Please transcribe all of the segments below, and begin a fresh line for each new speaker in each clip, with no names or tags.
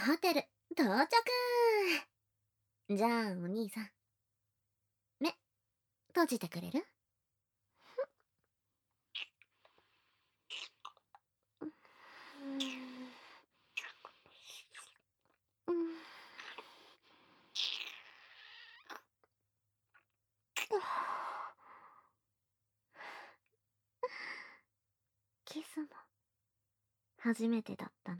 ホテル、到着。じゃあ、お兄さん。目、閉じてくれる？うん。キスも、初めてだったの？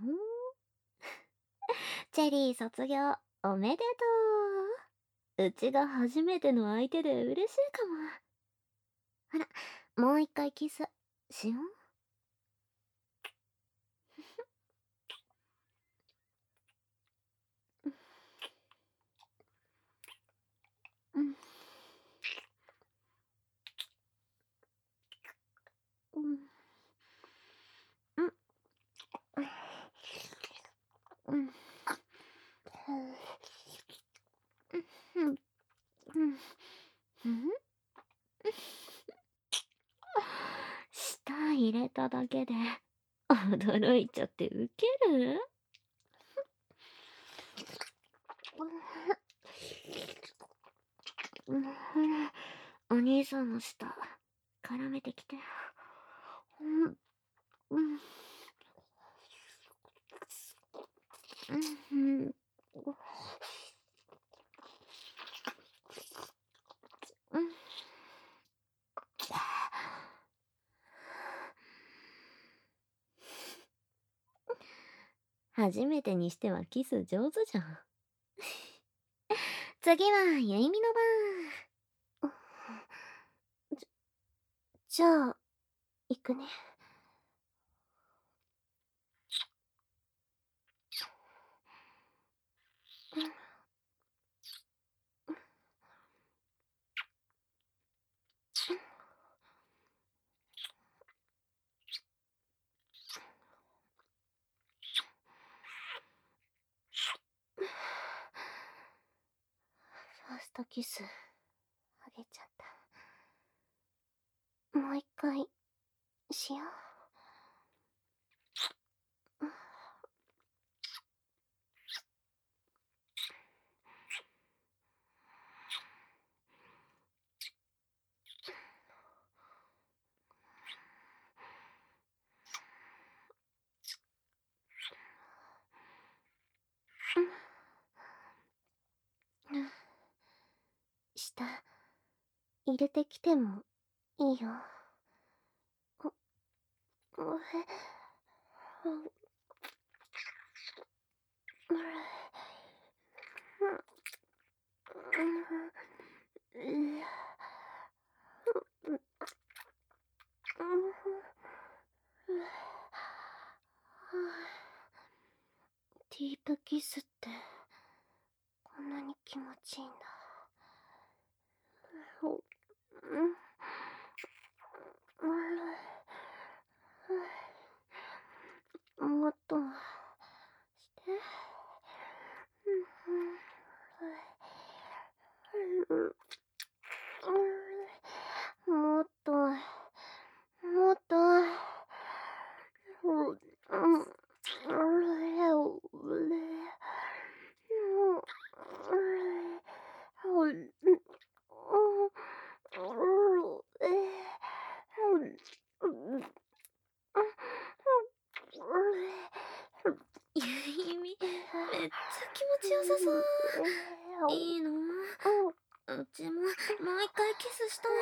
チェリー卒業、おめでとう。うちが初めての相手で嬉しいかも。ほら、もう一回キス、しよう。うん。うん。うん。うん。うん。うん。舌入れただけで驚いちゃってウケる？うん。お兄さんの舌絡めてきて。うん。うん。うん。うん。初めてにしてはキス上手じゃん。次はゆいみの番。じゃあ、行くね。ファーストキス、あげちゃった。もう一回、しよう。舌、入れてきてもいいよ。ディープキスってこんなに気持ちいいんだ。もっとして。もっと、もっと。ゆいみ、めっちゃ気持ちよさそう。いいな。うちももう一回キスしたい。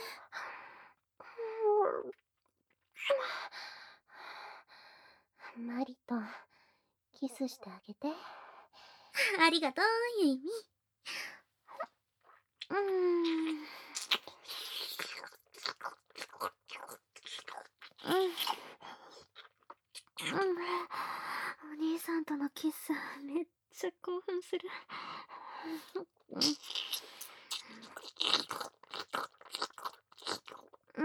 マリとキスしてあげて。ありがとう、ゆいみ。うん。うん。お兄さんとのキスめっちゃ興奮する。うん。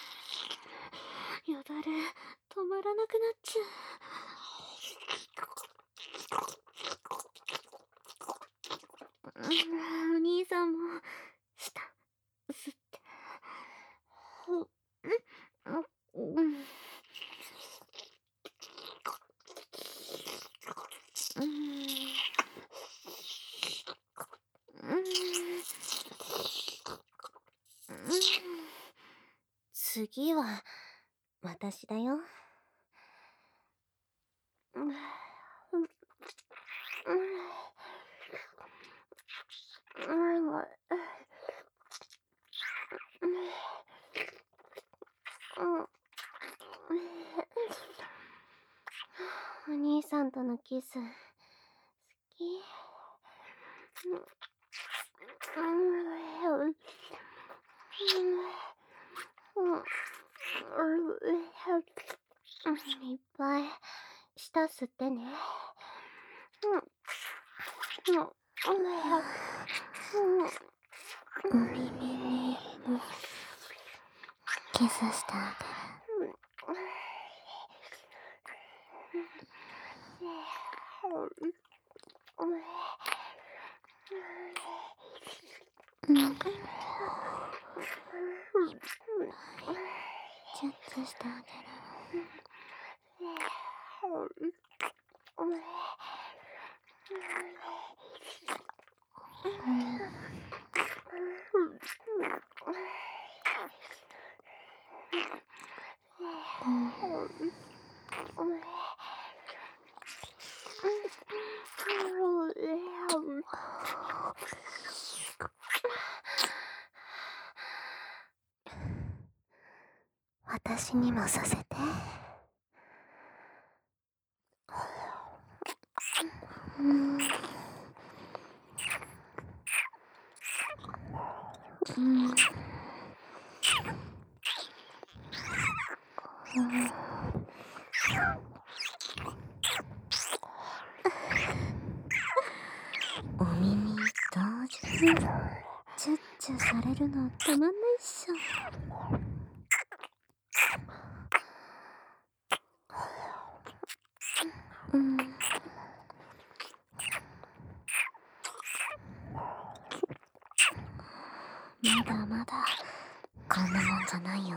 よだれ止まらなくなっちゃう。お兄さんも舌吸って。うん。 次は私だよ。お兄さんとのキス好き。いっぱい舌吸ってね。お耳にキスしてあげる。チュッチュしてあげる。私にもさせて。お耳大丈夫？チュッチュされるのたまんないっしょ。まだまだこんなもんじゃないよ。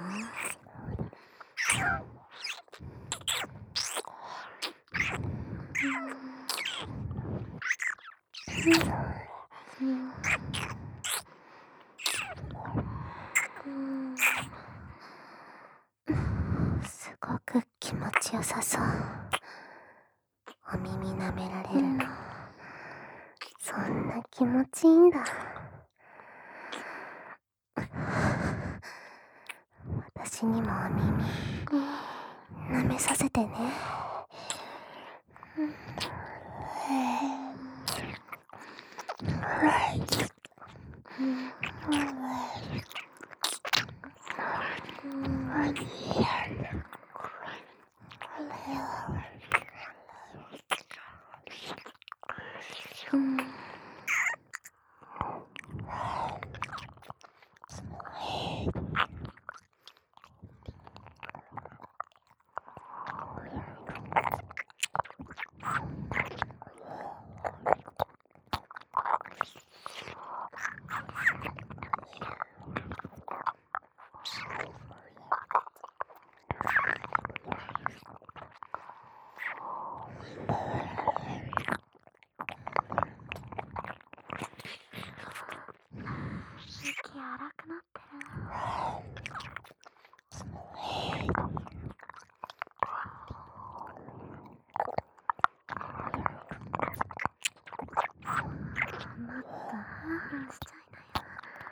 すごく気持ちよさそう。お耳舐められるの、そんな気持ちいいんだ。私にもお耳舐めさせてね。息荒くなってる。もっとハラハラしちゃいなよ。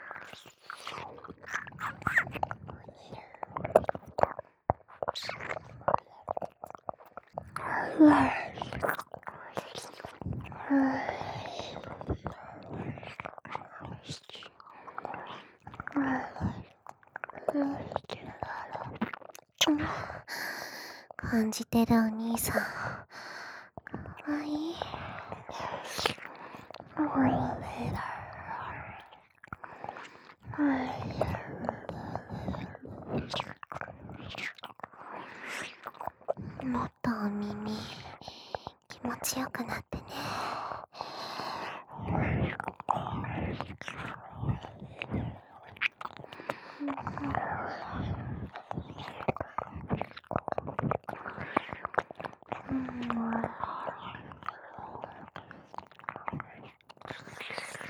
感じてるお兄さん、かわいい。もっとお耳気持ちよくなってね。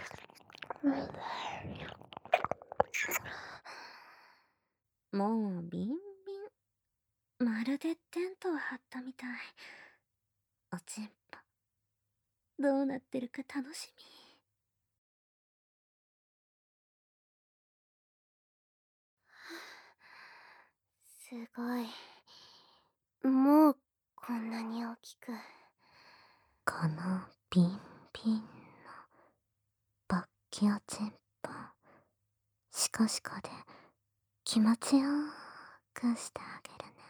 もう鼻どうなってるか楽しみ。すごい。もうこんなに大きく。このビンビンのバッキオチンポ、シコシコで気持ちよくしてあげるね。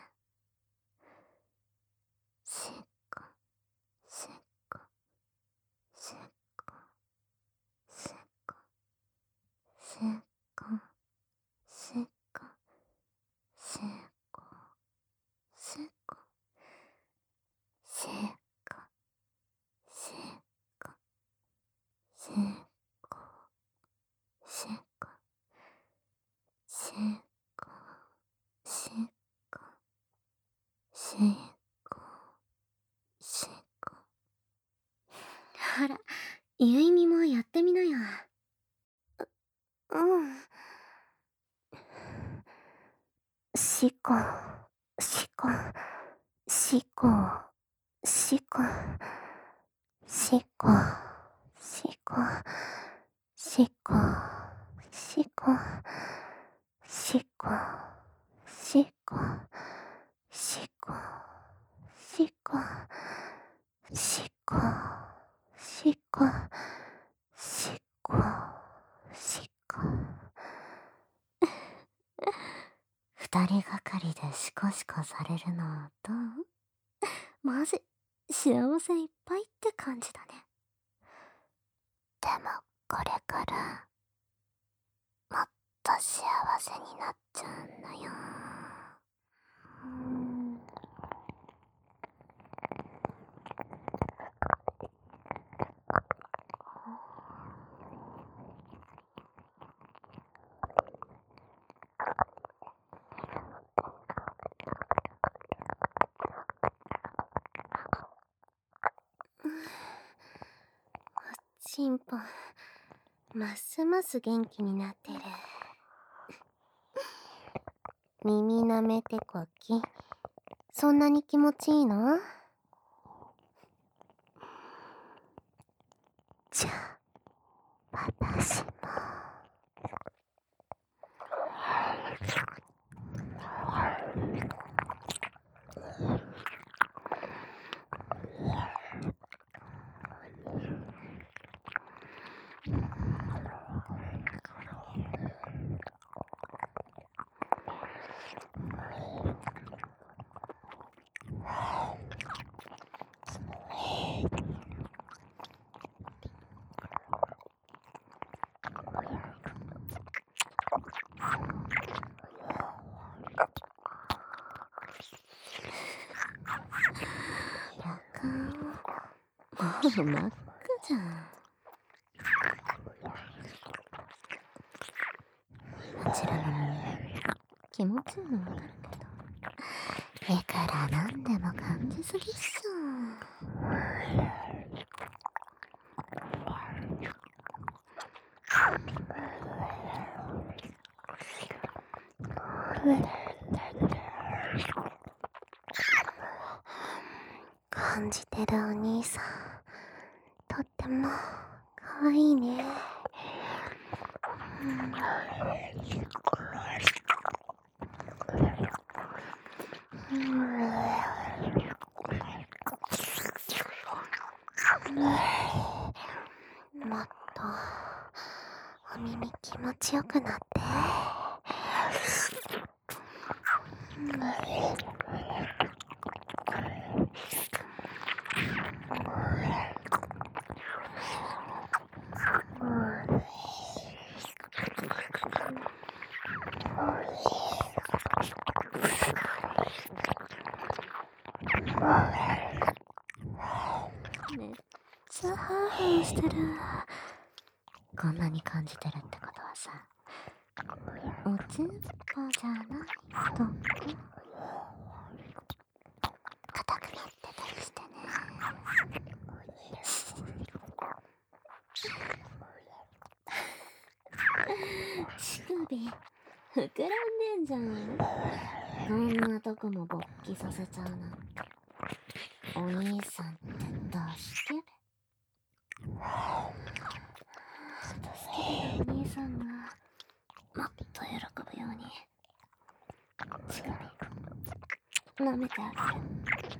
しっこしっこしっこしっこしっこしっこしっこしっこしっこしっこしっこしっこしっこしっこしっこしっこ。ほら、ゆいみもやってみなよ。うん。しこ、しこ、しこ、しこ、しこ、しこ、しこ、しこ、しこ、しこ、しこ、しこ、しこ、しこ、しこ、しこ。二人がかりでシコシコされるのどう？マジ、幸せいっぱいって感じだね。でも、これから、もっと幸せになっちゃうんだよ。チンポ、ますます元気になってる。耳舐めてこき、そんなに気持ちいいの？じゃあ、私も。もう真っ赤じゃん。あちらの気持ちいいのわかるけど、いくらなんでも感じすぎっしょ。感じてるお兄さん、とってもかわいいね。もっとお耳気持ちよくなって。めっちゃハーハーしてる。こんなに感じてるってことはさ、おちんぽじゃないとこ硬くなってたりしてね。乳首膨らんでんじゃん。こんなとこも勃起させちゃうなんて。お兄さんってどうして？ 舐めてあげる。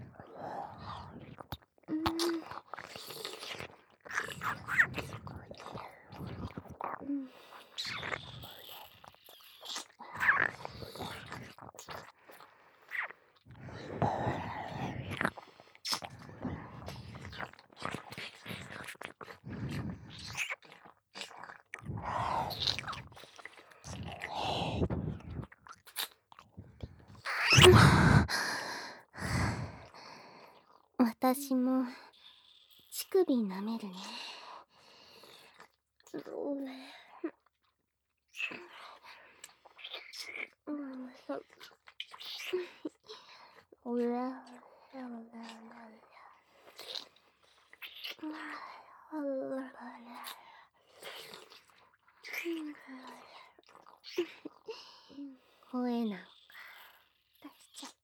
私も乳首舐めるね。声なんか出しちゃって。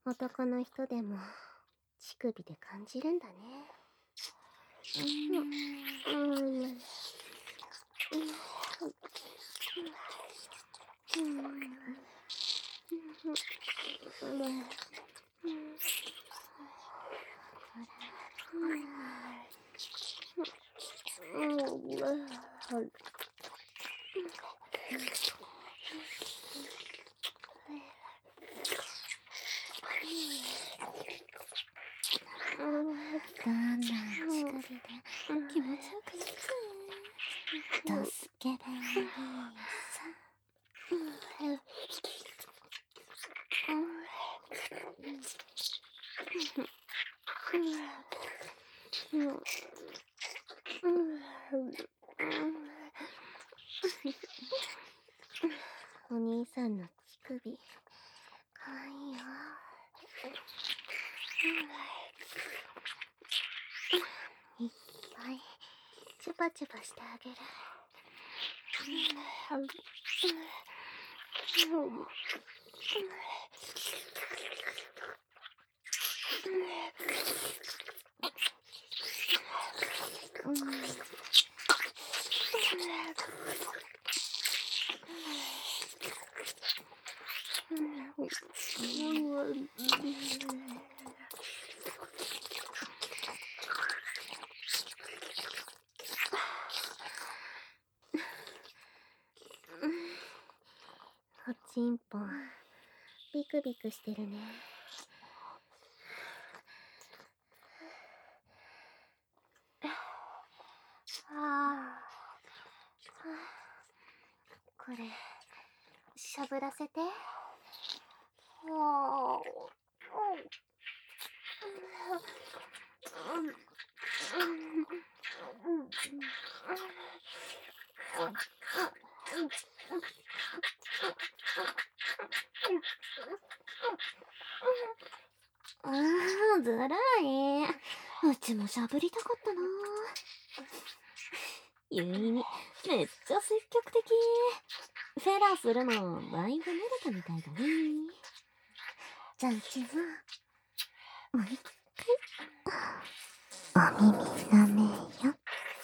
男の人でも乳首で感じるんだね。どんな乳首で気持ちよくなる。助けるさ。お兄さんの乳首かわいいよ。いっぱいチュパチュパしてあげる。おちんぽビクビクしてるね。これしゃぶらせて。ずるい。うちもしゃぶりたかったな。ゆいみ、めっちゃ積極的。フェラするのだいぶ慣れたみたいだね。じゃあうちもう一回お耳舐めよ。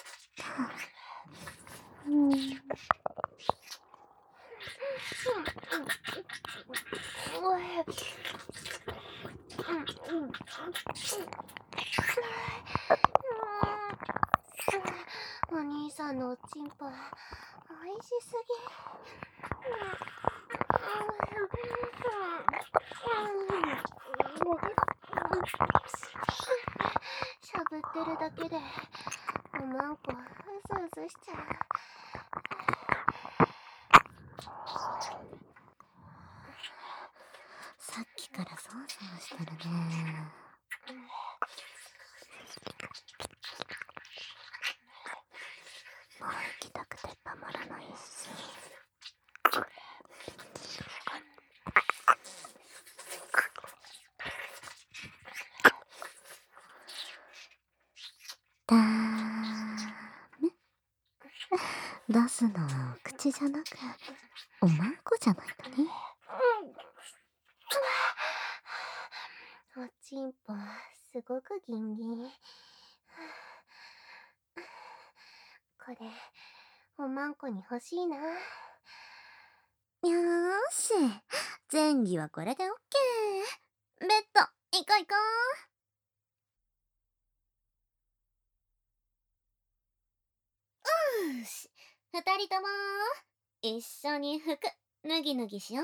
お兄さんのおちんぽおいしすぎ。しゃぶってるだけでおまんこうずうずしちゃう。さっきからそわそわしてるね。もう行きたくてたまらないし。だーめ。出すのは口じゃなくおまんこじゃないとね。おちんぽすごくギンギン。これおまんこに欲しいな。 よーし。前儀はこれでオッケー。ベッド、行こう行こう。よし。二人とも、一緒に服、脱ぎ脱ぎしよう。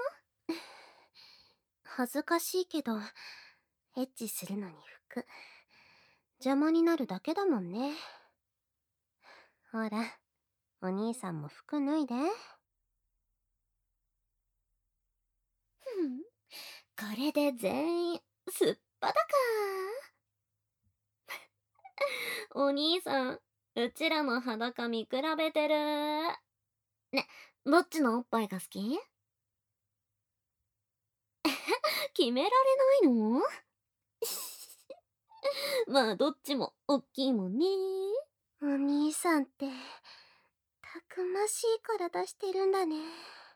恥ずかしいけど、エッチするのに服、邪魔になるだけだもんね。ほら、お兄さんも服脱いで。ふん、これで全員、すっぱだか。お兄さん、うちらの裸見比べてる。ね、どっちのおっぱいが好き？決められないの？まあ、どっちもおっきいもんね。お兄さんって、たくましい体してるんだね。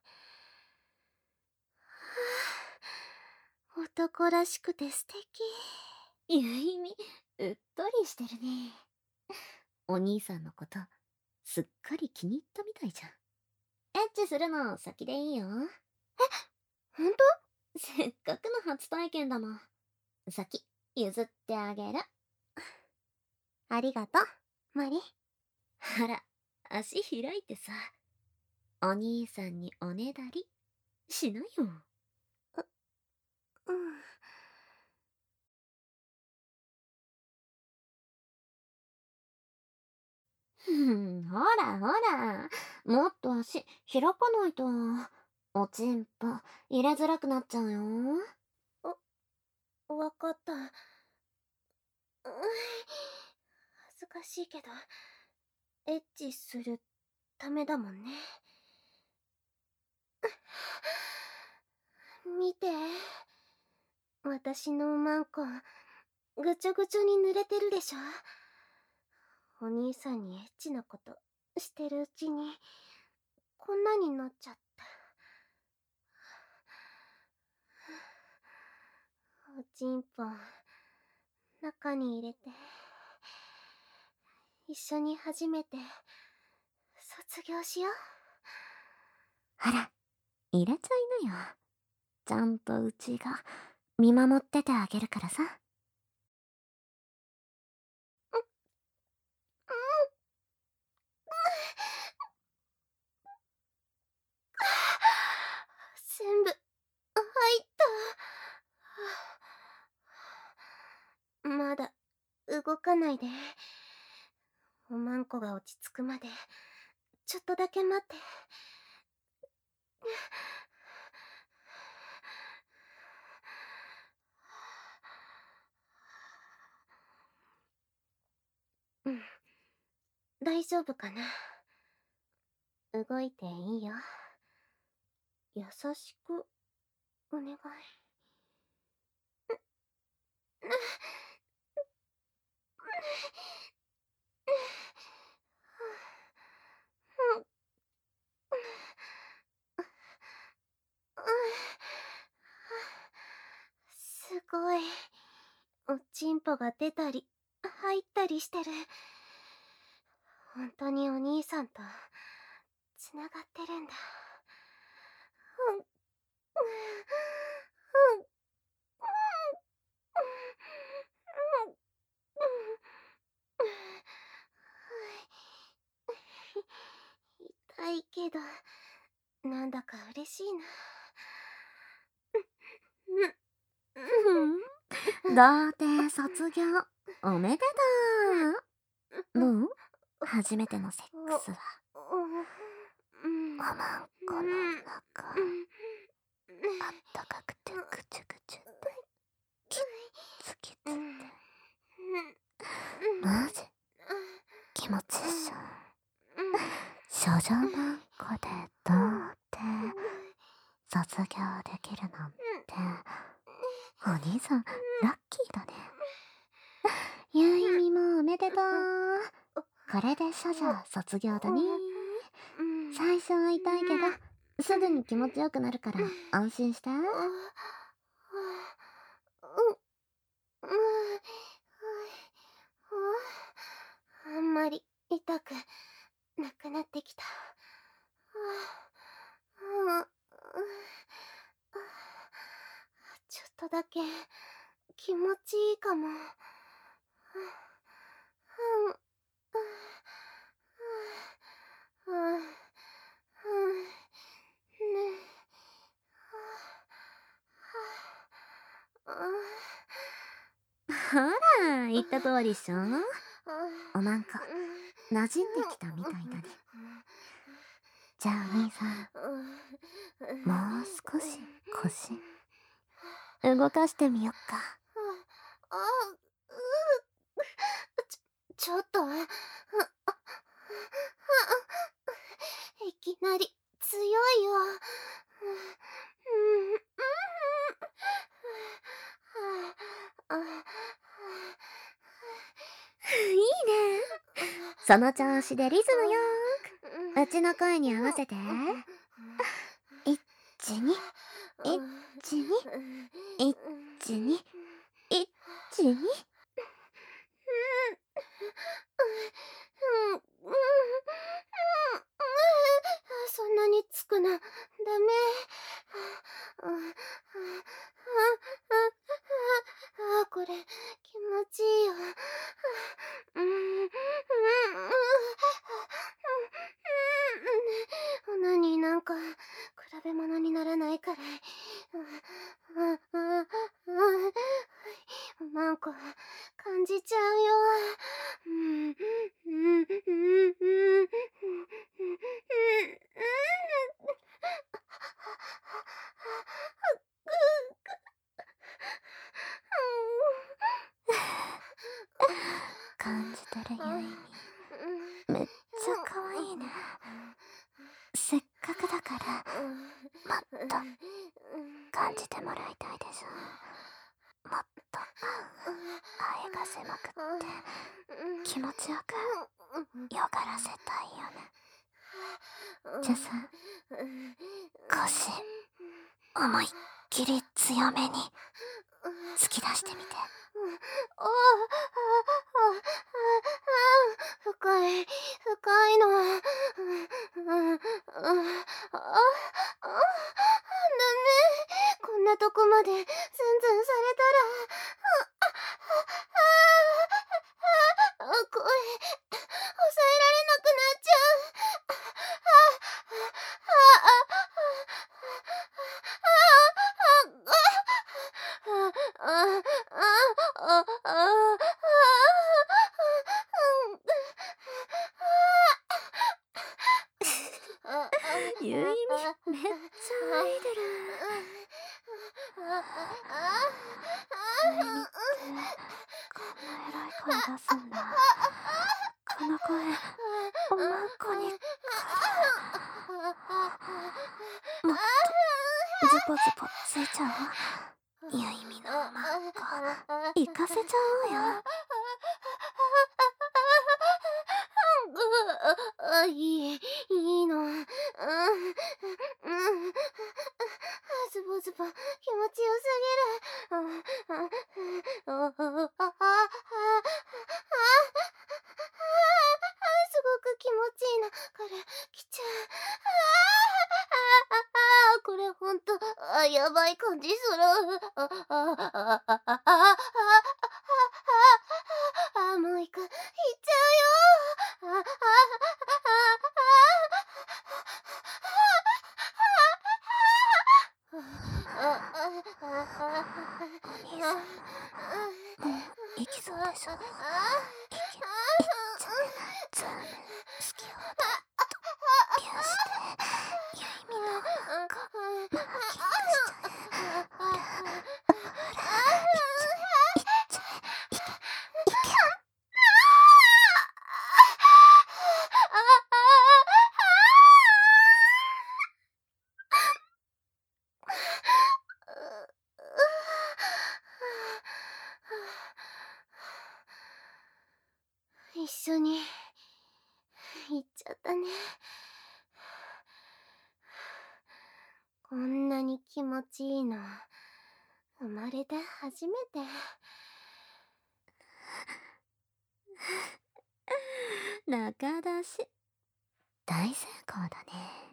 はあ、男らしくて素敵。ゆいみ、うっとりしてるね。お兄さんのこと、すっかり気に入ったみたいじゃん。エッチするの先でいいよ。ほんと？せっかくの初体験だもん。先、譲ってあげる。ありがとう、マリ。ほら、足開いてさ。お兄さんにおねだり、しなよ。うん。ほらほら、もっと足開かないと、おちんぽ入れづらくなっちゃうよ。わかった。恥ずかしいけど、エッチするためだもんね。見て。私のおまんこ、ぐちょぐちょに濡れてるでしょ。お兄さんにエッチなことしてるうちに、こんなになっちゃった。おちんぽ、中に入れて、一緒に初めて、卒業しよう。ほら、入れちゃいなよ。ちゃんとうちが見守っててあげるからさ。全部、入った。まだ、動かないで。おまんこが落ち着くまで、ちょっとだけ待って。うん、大丈夫かな。動いていいよ。優しく、お願い。すごい。おちんぽが出たり、入ったりしてる。本当にお兄さんと、つながってるんだ。痛いけど、なんだか嬉しいな。童貞卒業、おめでとう。どう？初めてのセックスは。おまんこの中、あったかくてぐちゅぐちゅで、きっつきつって。マジ気持ちいいっしょ。少女マンコで童貞卒業できるなんて、お兄さんラッキーだね。ゆいみもおめでとう。これで処女卒業だね。最初は痛いけど、すぐに気持ちよくなるから安心して。あんまり痛くなくなってきた。 だけ気持ちいいかも。ほら、言った通りっしょ。なんか馴染んできたみたいだね。じゃあお兄さん、もう少し腰動かしてみよっか。ちょっと、いきなり強いよ。いいね。その調子でリズムよーくうちの声に合わせて。12121212そんなにつくな。ダメ。これ気持ちいいよ。何なんか比べ物にならないからい。なんか感じちゃうよ。感じてるゆいみ、めっちゃ可愛いね。せっかくだからもっと感じてもらいたいでしょ。もっと愛が狭くって気持ちよくよがらせたいよね。じゃあさ、腰思いっきり強めに突き出してみて。深い深いの。ダメ。こんなとこまでズンズンされたら声抑えられなくなっちゃう。ゆいみ、めっちゃ泣いてる。ゆいみってこんな偉い声出すんだ。この声おまんこに来る。もっとズポズポついちゃおう。ゆいみのおまんこ行かせちゃおうよ。いいの。ズボズボ気持ちよすぎる。すごく気持ちいいの。から来ちゃう。これほんとやばい感じする。もう一回いっちゃうよ。お兄さん、もう行きそうでしょ。いっちゃえ。全部好きほどとビューして、ゆいみのなんかマーキングしちゃえ。ほら、いっちゃえ、いっちゃえ、いけ。一緒に行っちゃったね。こんなに気持ちいいの生まれて初めて。中出し大成功だね。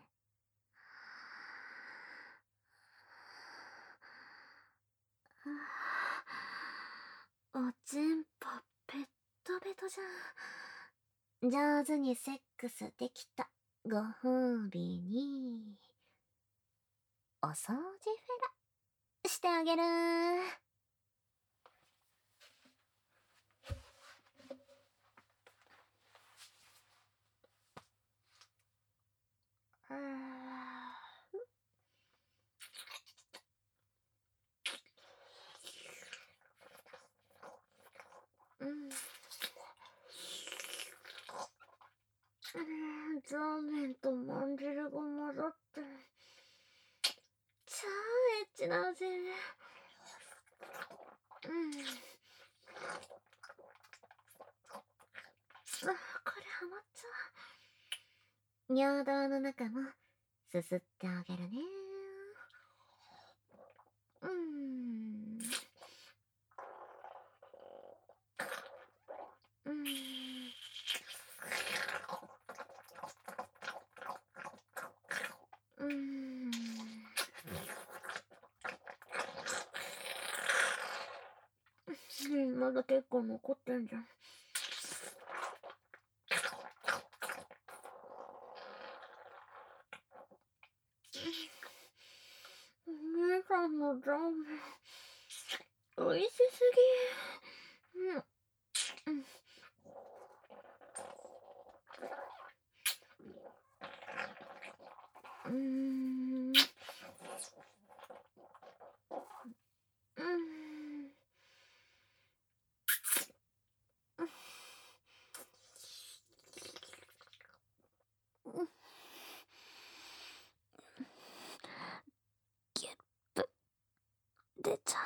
おちんぽペットベトじゃん。上手にセックスできたご褒美にお掃除フェラしてあげる。ザーメンとまんじるが混ざって超エッチだぜ。これハマっちゃう。尿道の中もすすってあげるね。まだ結構残ってんじゃん。姉さんのザーメン美味しすぎ。ゲップ出ちゃ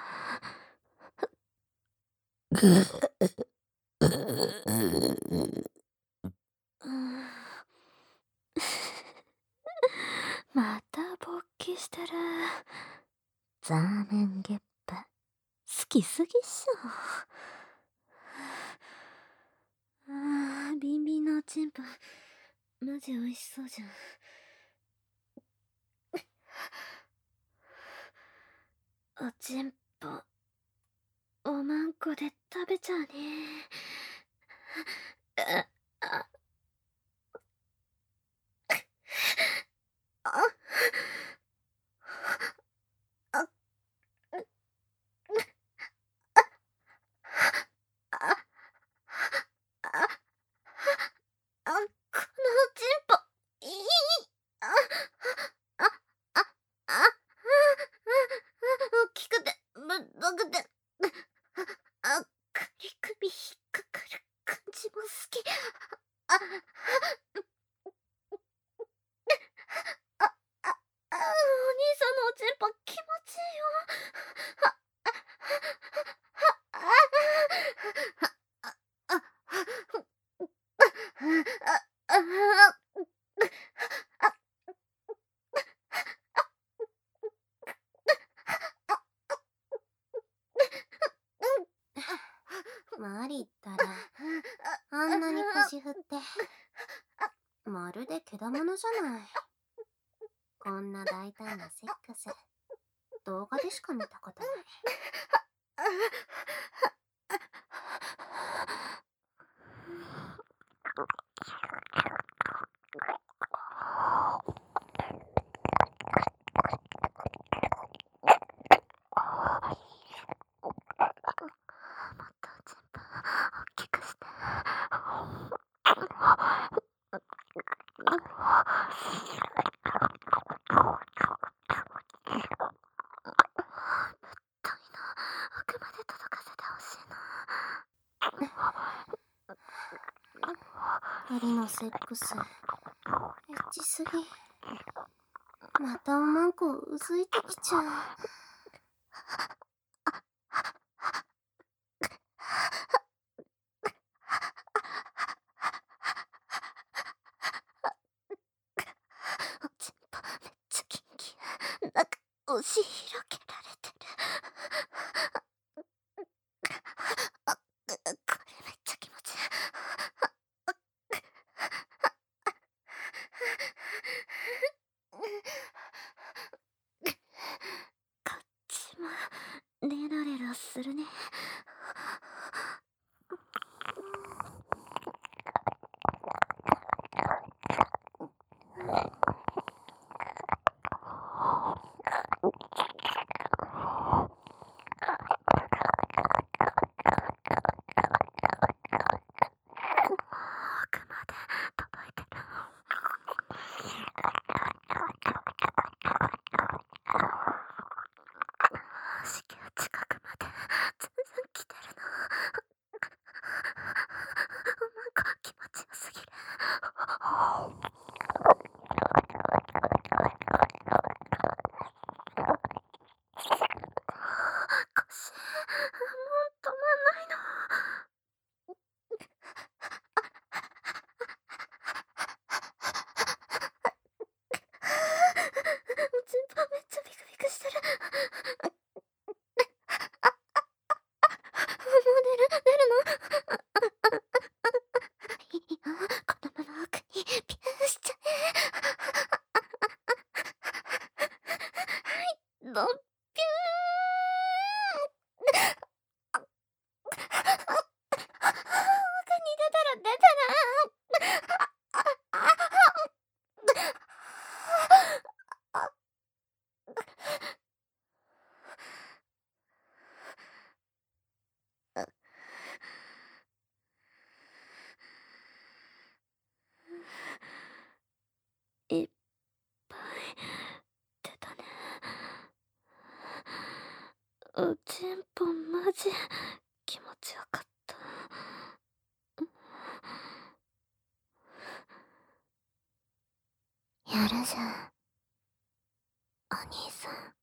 また勃起してる。ザーメンゲップ好きすぎっしょ。ビンビンのおちんぽマジ美味しそうじゃん。おちんぽおまんこで食べちゃうね。このおちんぽいい。大きくてぶっとくて首引っかかる感じも好き。お兄さんのおちんぽ気持ちいいよ。マリったらあんなに腰振ってまるでけだものじゃない。こんな大胆なセックス動画でしか見たことない。もっとおちんぽ大きくして。奥まで届かせてほしいな。二人のセックスエッチすぎ。またおまんこうずいてきちゃう。おちんぽめっちゃキンキン。なんか押し広げられてる。これめっちゃ気持ちいい。こっちもレロレロするね。 出たな。いっぱい出たね。おちんぽマジ気持ちよかった。やるじゃん、お兄さん。